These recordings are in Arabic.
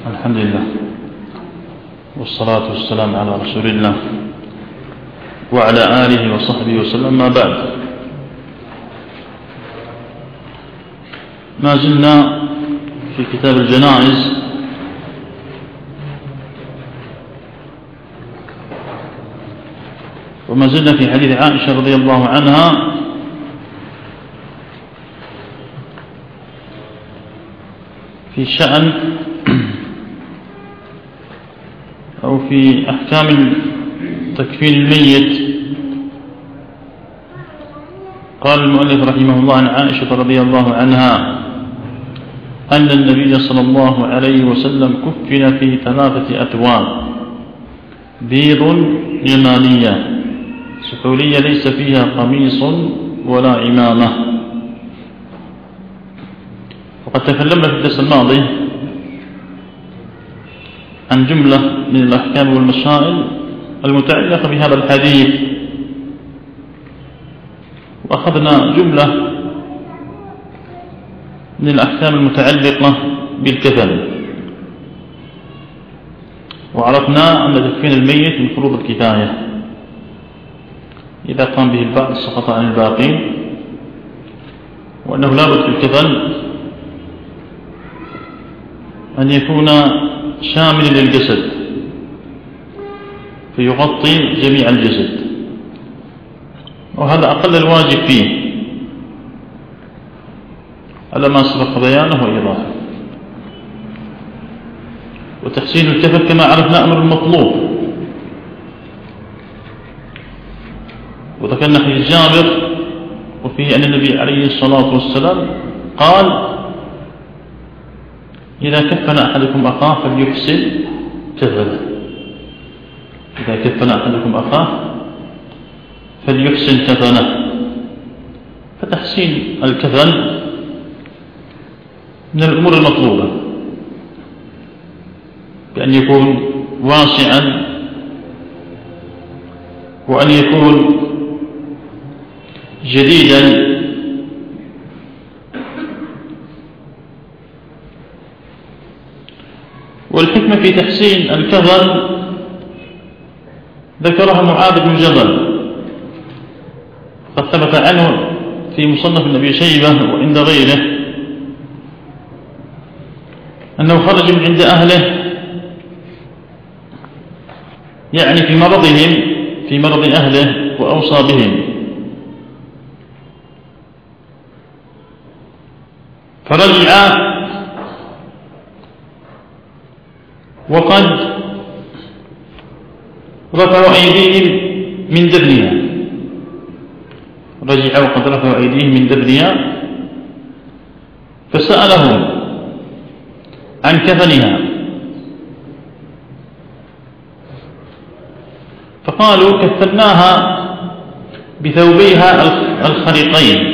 الحمد لله والصلاة والسلام على رسول الله وعلى آله وصحبه وسلم. ما بعد، ما زلنا في كتاب الجنائز وما زلنا في حديث عائشة رضي الله عنها في شأن أو في أحكام تكفين الميت. قال المؤلف رحمه الله عن عائشة رضي الله عنها أن النبي صلى الله عليه وسلم كفن في 3 أثواب: بيض يمانية سحولية ليس فيها قميص ولا عمامة. وقد تكلمنا في الدرس الماضي عن جملة من الأحكام والمسائل المتعلقة بهذا الحديث، وأخذنا جملة من الأحكام المتعلقة بالكفن، وعرفنا أن تكفين الميت من فروض الكفاية، إذا قام به البعض سقط عن الباقين، وأنه لا بد في الكفن أن يكون شاملا للجسد فيغطي جميع الجسد، وهذا أقل الواجب فيه على ما سبق بيانه وإيضاحه. وتحسين الكفن كما عرفنا أمر مطلوب، وذكرنا حديث جابر وفيه أن النبي عليه الصلاة والسلام قال: إذا كفن أحدكم أخاه فليحسن كفنه. إذا كفن أحدكم أخاه فليحسن كفنه. فتحسين الكفن من الأمور المطلوبة، بأن يكون واسعا، وأن يكون جديدا، والحكمة في تحسين الكفن ذكرها معاذ بن جبل، قد ثبت عنه في مصنف ابن شيبة وعند غيره أنه خرج من عند أهله، يعني في مرضهم، في مرض أهله، وأوصى بهم، فرجع وقد رفعوا أيديهم من دبنها، رجع وقد رفعوا أيديهم من دبنها، فسألهم عن كفنها، فقالوا: كفناها بثوبيها الخريقين.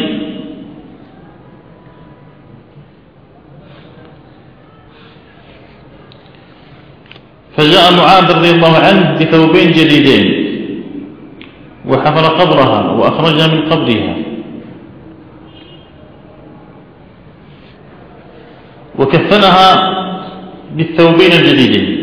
فجاء معاذ رضي الله عنه بثوبين جديدين، وحفر قبرها وأخرجها من قبرها، وكفنها بالثوبين الجديدين.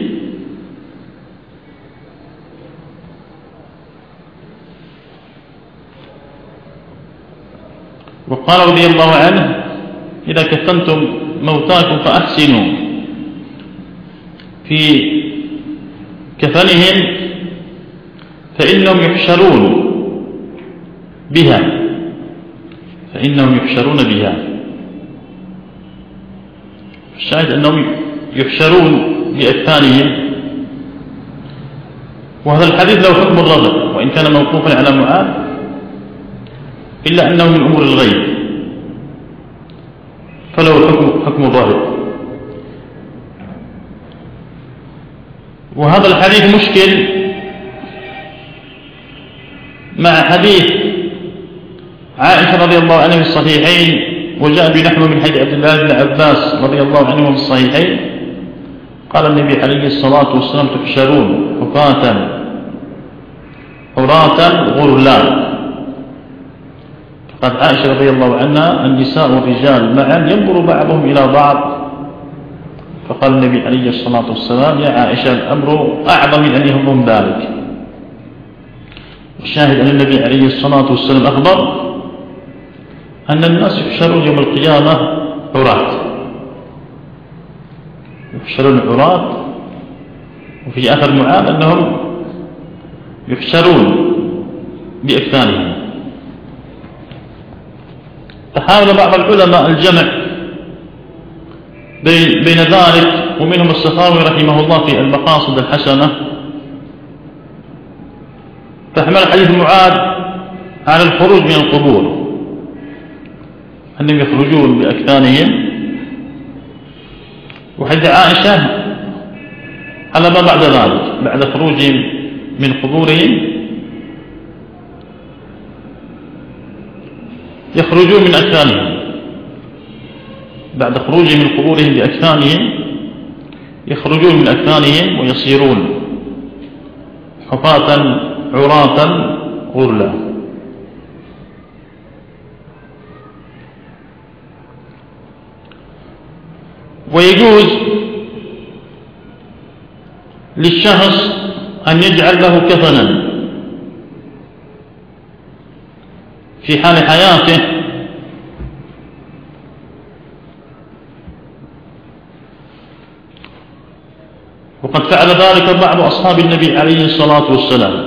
وقال رضي الله عنه: إذا كفنتم موتاكم فأحسنوا في كفنهم فإنهم يحشرون بها، فإنهم يحشرون بها. الشاهد أنهم يحشرون بأكفانهم. وهذا الحديث له حكم الرغب، وإن كان موقوفا على معاذ، إلا أنه من أمور الغيب، فله حكم الرغب. وهذا الحديث مشكل مع حديث عائشة رضي الله عنها في الصحيحين، وجاء بنحو من حديث عبد الله بن عباس رضي الله عنه في الصحيحين، قال النبي عليه الصلاة والسلام: تحشرون حفاة عراة غرلا. فقد عائشة رضي الله عنها: النساء والرجال معا ينظر بعضهم إلى بعض فقال النبي عليه الصلاة والسلام: يا عائشة الأمر أعظم من أن يهمهم ذلك. الشاهد أن النبي عليه الصلاة والسلام أخبر أن الناس يحشرون يوم القيامة عراة، يحشرون عراة. وفي أثر معاذ أنهم يحشرون بأكفانهم. فحاول بعض العلماء الجمع بين ذلك، ومنهم السخاوي رحمه الله في المقاصد الحسنة، فحمل حديث معاذ على الخروج من القبور، أنهم يخرجون بأكفانهم، وحديث عائشة على ما بعد ذلك، بعد خروجهم من قبورهم يخرجون من أكفانهم، بعد خروجهم من قبورهم بأكفانهم يخرجون من أكفانهم ويصيرون حفاة عراة غرلا. ويجوز للشخص أن يجعل له كفنا في حال حياته وقد فعل ذلك بعض أصحاب النبي عليه الصلاة والسلام.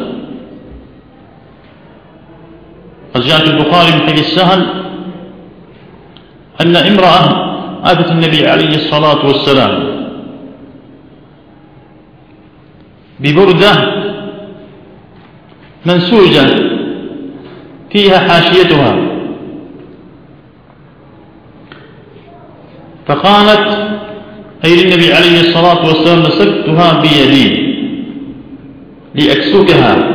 قد جاء في البخاري من حديث سهل أن امرأة أتت النبي عليه الصلاة والسلام ببردة منسوجة فيها حاشيتها، فقالت أي للنبي عليه الصلاة والسلام: مسكتها بيدي لأكسكها.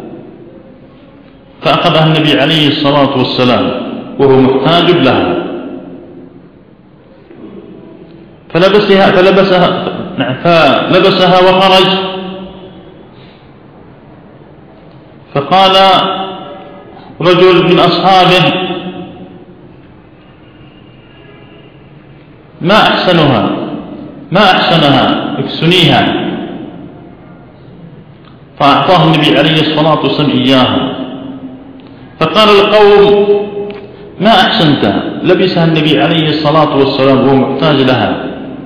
فأخذها النبي عليه الصلاة والسلام وهو محتاج لها، فلبسها وخرج. فقال رجل من أصحابه: ما أحسنها اكسنيها. فأعطاه النبي عليه الصلاة والسلام إياها. فقال القوم: ما أحسنتها، لبسها النبي عليه الصلاة والسلام وهو محتاج لها،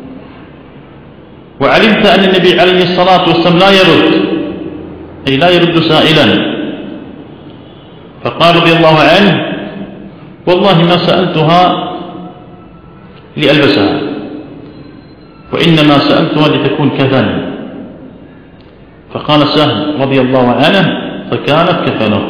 وعلمت أن النبي عليه الصلاة والسلام لا يرد سائلا. فقال رضي الله عنه: والله ما سألتها لألبسها، وإنما سألتها لتكون كفنا. فقال سهل رضي الله عنه: فكانت كفنه.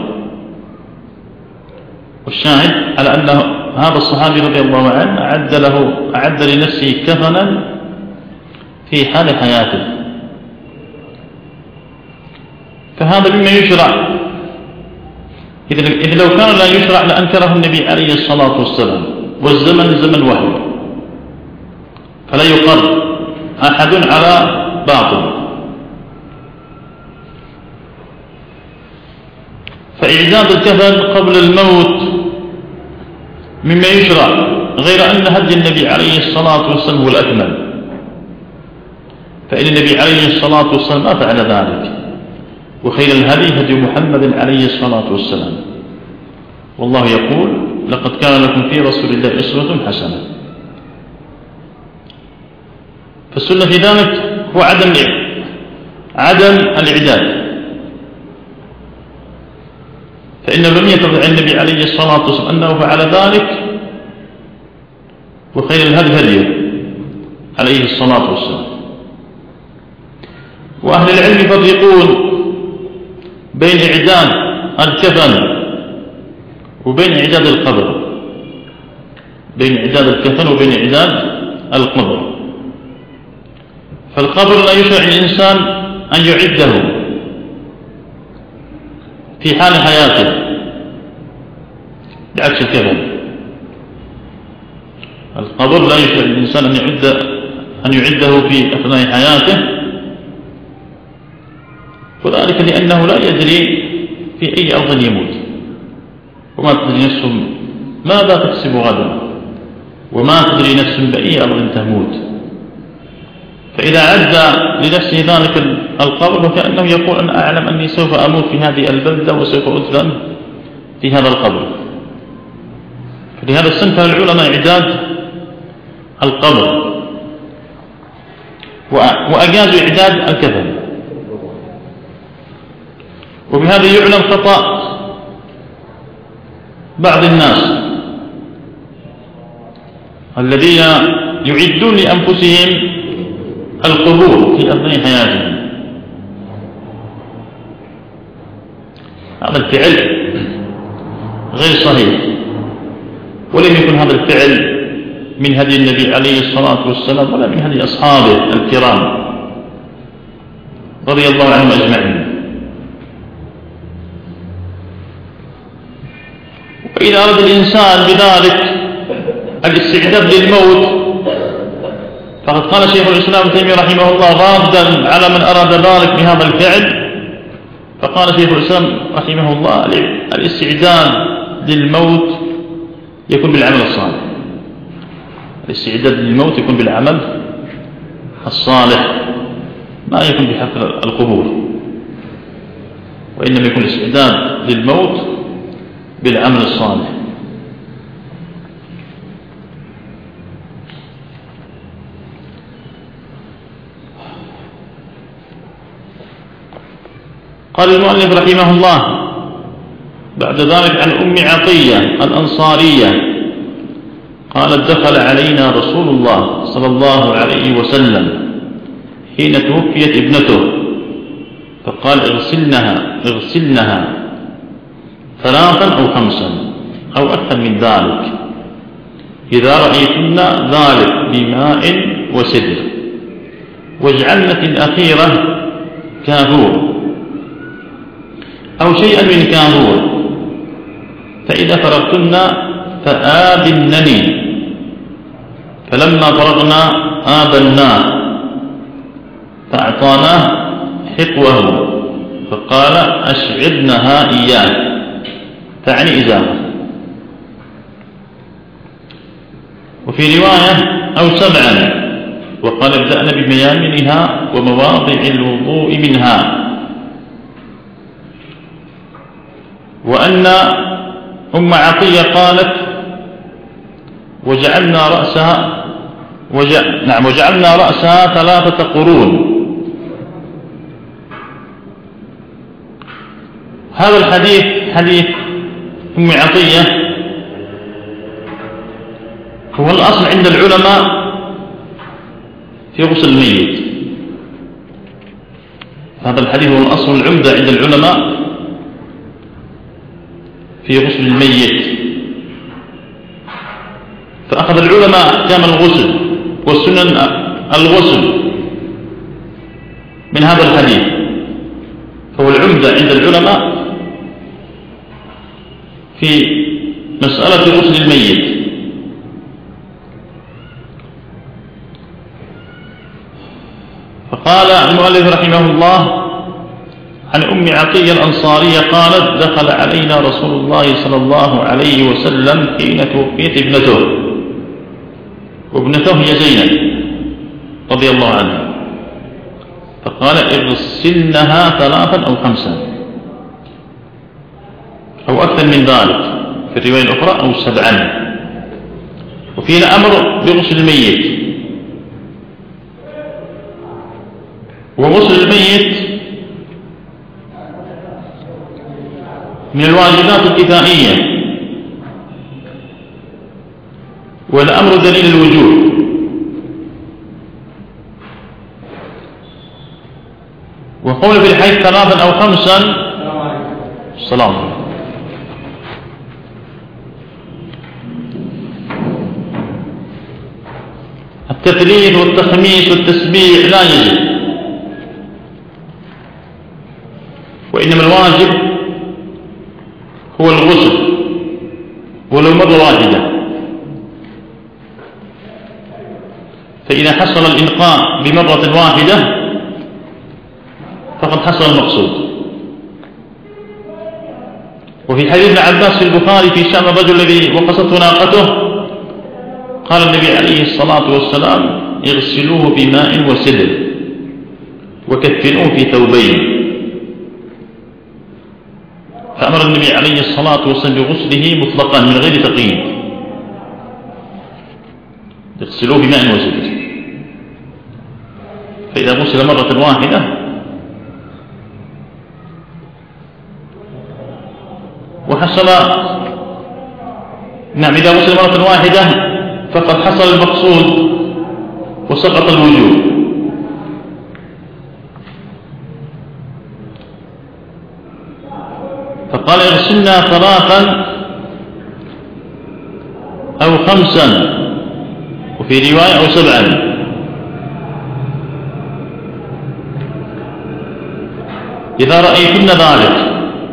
والشاهد على أن هذا الصحابي رضي الله عنه أعد لنفسه كفنا في حال حياته. فهذا مما يشرع، إذ لو كان لا يشرع لأنكره النبي عليه الصلاة والسلام، والزمن زمن وحي، فلا يقر أحد على باطل. فإعداد الكفن قبل الموت مما يشرع، غير أن هدي النبي عليه الصلاة والسلام هو الأكمل، فإن النبي عليه الصلاة والسلام ما فعل ذلك. وخير الهدي هدي محمد عليه الصلاة والسلام. والله يقول: لقد كان لكم في رسول الله أسوة حسنة. فالسنة في ذلك هو عدم الإعداد، فإنه لم يتضع النبي عليه الصلاة والسلام أنه فعل ذلك، وخير الهدي هديه عليه الصلاة والسلام. وأهل العلم يفرقون بين إعداد الكفن وبين إعداد القبر، بين إعداد الكفن وبين إعداد القبر. فالقبر لا يشرع للإنسان أن يعده في حال حياته بعكس الكفن. القبر لا يشرع للإنسان أن يعده في أثناء حياته، وذلك لأنه لا يدري في أي أرض يموت، وما تدري نفس ماذا تكسب غدا، وما تدري نفس بأي أرض تموت. فإذا عد لنفسه ذلك القبر فكأنه يقول أنا أعلم أني سوف أموت في هذه البلدة وسوف أدفن في هذا القبر. فلهذا الصنف العلماء إعداد القبر وأجازوا إعداد الكفن. وبهذا يعلم خطأ بعض الناس الذين يعدون لأنفسهم القبور في أثناء حياتهم. هذا الفعل غير صحيح، ولم يكن هذا الفعل من هدي النبي عليه الصلاة والسلام ولا من هدي أصحابه الكرام رضي الله عنهم أجمعين. وإذا أراد الإنسان بذلك الاستعداد للموت فقد قال شيخ الإسلام ابن تيمية رحمه الله رادا على من أراد ذلك بهذا الفعل، فقال شيخ الإسلام رحمه الله الاستعداد للموت يكون بالعمل الصالح. الاستعداد للموت يكون بالعمل الصالح، ما يكون بحق القبور، وإنما يكون الاستعداد للموت بالعمل الصالح. قال المؤلف رحمه الله بعد ذلك عن أم عطية الأنصارية قالت دخل علينا رسول الله صلى الله عليه وسلم حين توفيت ابنته فقال اغسلنها 3 أو 5 أو أكثر من ذلك إذا رأيتن ذلك بماء وسدر، واجعلن في الأخيرة كافور أو شيئا من كافور، فإذا فرغتن فآذنني. فلما فرغنا آذناه فأعطاناه حقوه فقال أشعرنها إياه، تعني إزارة. وفي رواية أو 7، وقال ابدأنا بميامنها ومواضع الوضوء منها. وأن أم عطية قالت وجعلنا رأسها 3 قرون. هذا الحديث حديث أم عطية هو الأصل عند العلماء في غسل الميت. هذا الحديث هو الأصل العمدة عند العلماء في غسل الميت. فأخذ العلماء أحكام الغسل والسنن الغسل من هذا الحديث، فهو العمدة عند العلماء في مسألة غسل الميت. فقال المؤلف رحمه الله عن أم عطية الأنصارية قالت دخل علينا رسول الله صلى الله عليه وسلم حين توفيت ابنته، وابنته هي زينب رضي الله عنها، فقال اغسلنها 3 أو 5 أو أكثر من ذلك، في الرواية الأخرى أو 7. وفينا أمر بغسل الميت. وغسل الميت من الواجبات الكفائية، والأمر دليل الوجوب. وقول في الحيث 3 أو 5 السلام عليكم. التثليث والتخميس والتسبيح لا يجب، وإنما الواجب هو الغسل ولو مرة واحدة. فإذا حصل الإنقاء بمرة واحدة فقد حصل المقصود. وفي حديث ابن عباس في البخاري في شأن الرجل الذي وقصته ناقته قال النبي عليه الصلاة والسلام اغسلوه بماء وسدر وكفنوه في ثوبين. فأمر النبي عليه الصلاة والسلام بغسله مطلقا من غير تقييد، اغسلوه بماء وسدر. فإذا غسل مرة واحدة وحصل إذا غسل مرة واحدة فقد حصل المقصود وسقط الوجوب. فقال اغسلنا 3 أو 5 وفي رواية أو 7. إذا رأيتن ذلك.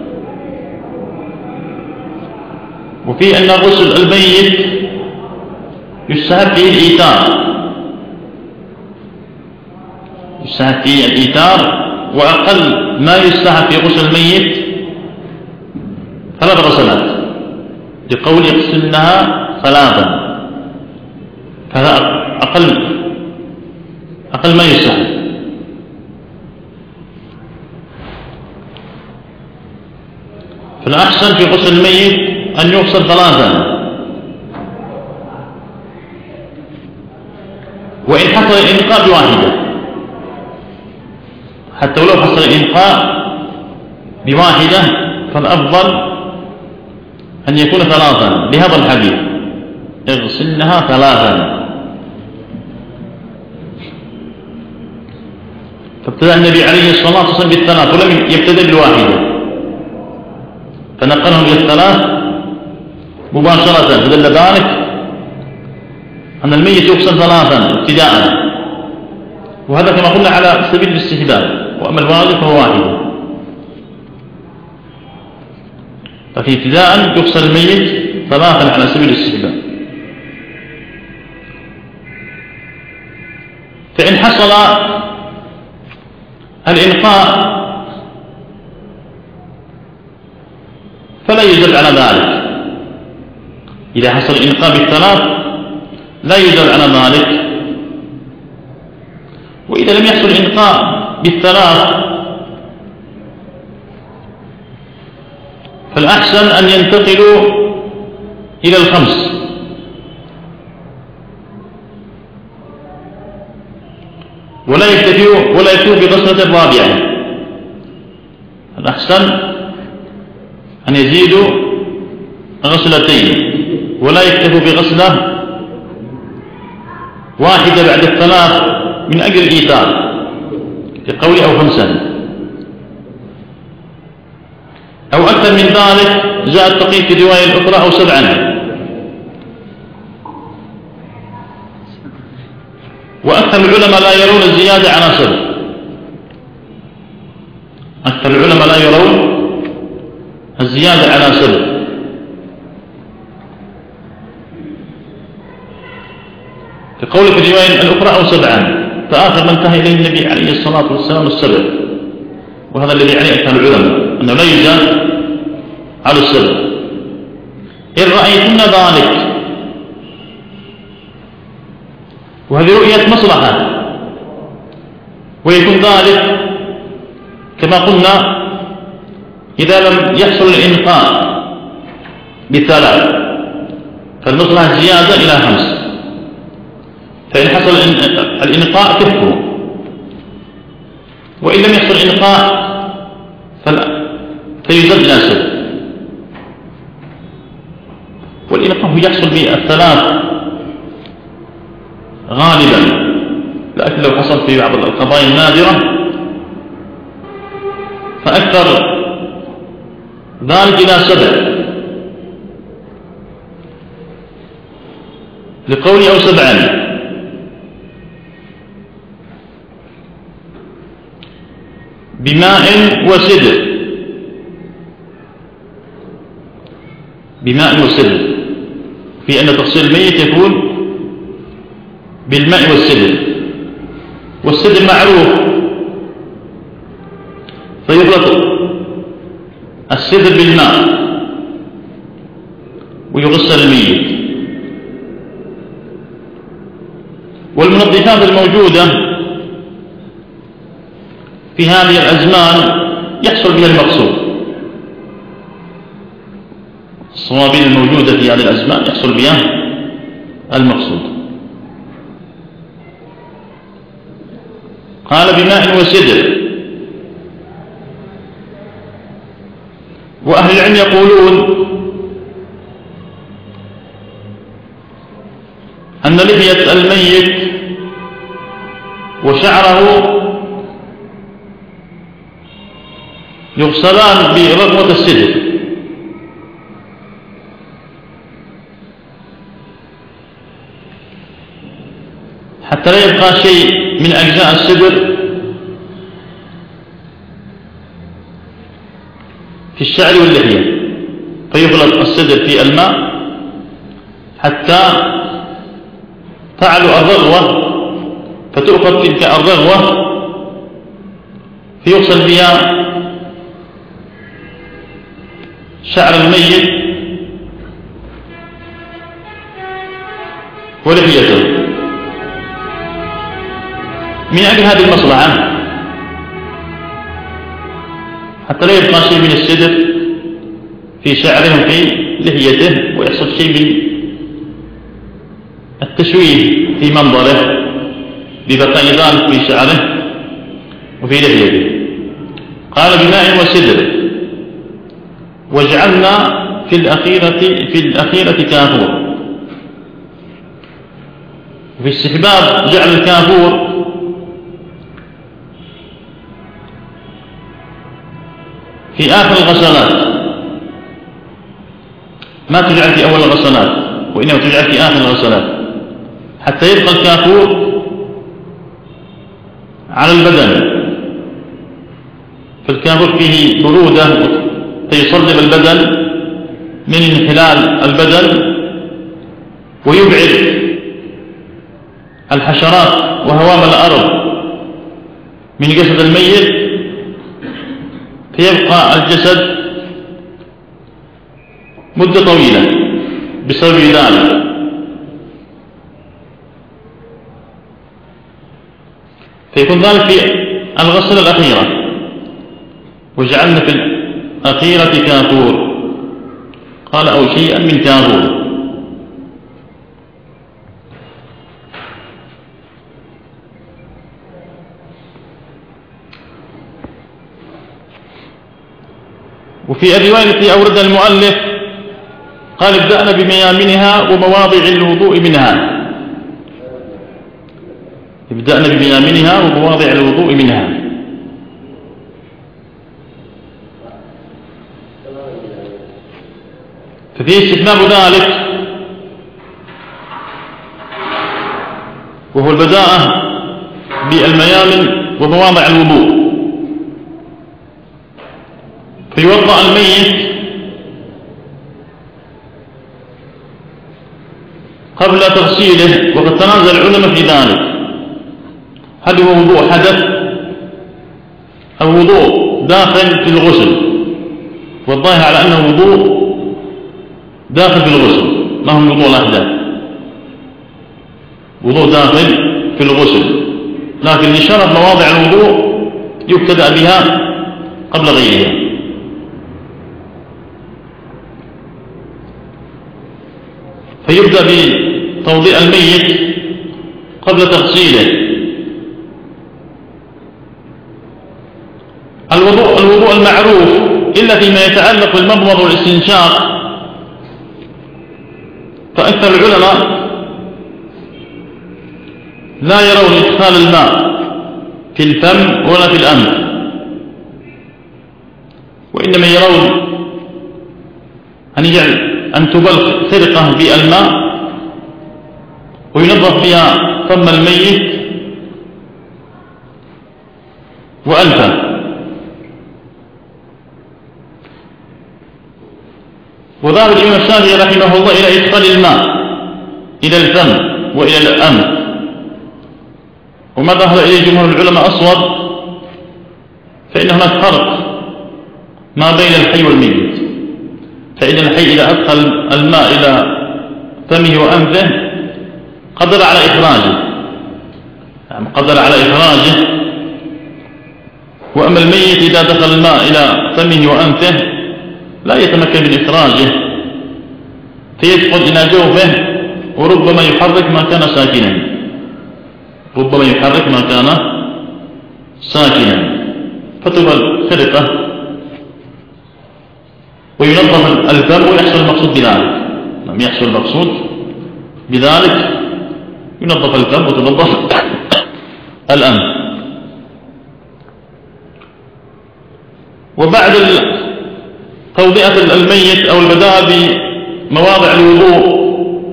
وفي أن غسل الميت يستحب فيه الإيتار، يستحب فيه الإيتار، وأقل ما يستحب في غسل الميت 3 غسلات، لقول يغسلنها 3. هذا أقل ما يستحب. فالأحسن في غسل الميت أن يغسل 3. وإن حصل الإنقاء بواحدة، حتى ولو حصل الإنقاء بواحدة فالأفضل أن يكون 3 لهذا الحديث اغسلنها 3. فابتدأ النبي عليه الصلاة والسلام بال3 ولم يبتدأ بالواحدة، فنقلهم إلى 3 مباشرة، فدل ذلك أن الميت يغسل 3 ابتداء، وهذا كما قلنا على سبيل الاستحباب، وأما الواجب فهو واحد. ففي ابتداء يغسل الميت 3 على سبيل الاستحباب. فإن حصل الإنقاء فلا يزاد على ذلك. إذا حصل الإنقاء بال3 لا يزاد على ذلك. وإذا لم يحصل الإنقاء بال3 فالأحسن أن ينتقلوا إلى 5، ولا يكتفوا بغسلة الرابعة. الأحسن أن يزيدوا غسلتين، ولا يكتفوا بغسلة واحدة بعد ال3 من أجل الإيثار، لقول أو 5 أو أكثر من ذلك. جاء التقييد في الرواية الأخرى أو 7. وأكثر العلماء لا يرون الزيادة على 7. أكثر العلماء لا يرون الزيادة على 7. كقول في الرواية الأخرى أو 7، فآخر ما انتهى إليه النبي عليه الصلاة والسلام 7، وهذا الذي عليه أكثر العلماء أنه لا يزاد على 7. إن رأيتن ذلك، وهذه رؤية مصلحة، ويكون ذلك كما قلنا إذا لم يحصل الإنقاء ب3 فالمصلحة زيادة إلى 5. فإن حصل الإنقاء كفه، وإن لم يحصل الإنقاء فيزاد إلى 7. والإنقاء يحصل ب3 غالبا، لكن لو حصل في بعض القضايا النادرة فأكثر ذلك إلى 7، لقول أو 7 بماء وسدر. بماء وسدر، في أن تغسيل الميت يكون بالماء والسدر. والسدر معروف، فيغلط السدر بالماء ويغسل الميت. والمنظفات الموجودة في هذه الأزمان يحصل بها المقصود. الصوابين الموجودة في هذه الأزمان يحصل بها المقصود. قال بماء وسدر. وأهل العلم يقولون أن لحية الميت وشعره يغسلان برغوة السدر، حتى لا يبقى شيء من أجزاء السدر في الشعر واللحية، فيغلق السدر في الماء حتى تعلو الرغوة، فتؤخذ تلك الرغوة فيغسل بها شعر الميت ولحيته من أجل هذه المصلحة، حتى لا يبقى شيء من السدر في شعره في لحيته ويحصل شيء من التشويه في منظره ببقاء ذلك في شعره وفي لحيته. قال بماء وسدر. واجعلنا في الأخيرة كافور. وفي استحباب جعل الكافور في آخر الغسلات، ما تجعل في أول الغسلات، وإنما تجعل في آخر الغسلات حتى يبقى الكافور على البدن. فالكافور فيه برودة فيصلب البدن من انحلال البدن ويبعد الحشرات وهوام الأرض من جسد الميت، فيبقى الجسد مدة طويلة بسبب ذلك. فيكون ذلك في الغسلة الأخيرة. وجعلنا في الأخيرة كافور. قال أو شيئا من كافور. وفي الرواية التي أوردها المؤلف قال ابدأنا بميامنها ومواضع الوضوء منها. ابدأنا بميامنها ومواضع الوضوء منها. ففيه استحباب ذلك، وهو البداءة بالميامن ومواضع الوضوء. فيوضأ الميت قبل تغسيله، وقد تنازل العلماء في ذلك، هل هو وضوء حدث أو وضوء داخل في الغسل؟ والظاهر على أنه وضوء داخل في الغسل، ما هو وضوء الأحداث، وضوء داخل في الغسل، لكن لشرط مواضع الوضوء يبتدأ بها قبل غيرها. فيبدأ بتوضيء الميت قبل تغسيله. الوضوء المعروف إلا فيما يتعلق بالمضمض والاستنشاق، فأكثر العلماء لا يرون إدخال الماء في الفم ولا في الأنف، وإنما يرون أن تبلغ خرقة بالماء وينظف بها فم الميت وأنفه. وذهب الإمام الشافعي رحمه الله إلى إدخال الماء إلى الفم وإلى الأنف، وما ذهب إليه جمهور العلماء أصوب، فإن هناك فرق ما بين الحي والميت. فإن الحي إذا أدخل الماء إلى فمه وأنفه قدر على إخراجه، قدر على إخراجه. وأما الميت إذا دخل الماء إلى فمه وأنفه لا يتمكن من إخراجه فيدخل إلى جوفه، وربما يحرك ما كان ساكنا، ربما يحرك ما كان ساكنا، فتبقى خرقة وينظف الفم ويحصل المقصود بذلك. لم يحصل المقصود بذلك ينظف الفم وتنظف الأنف. وبعد توضئة الميت أو البداء بمواضع الوضوء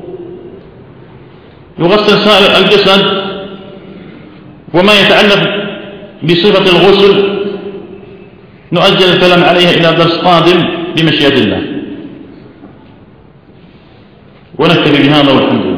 يغسل سائر الجسد، وما يتعلق بصفة الغسل نؤجل الكلام عليها إلى درس قادم بمشيئة الله، ونكتفي بهذا والحمد لله.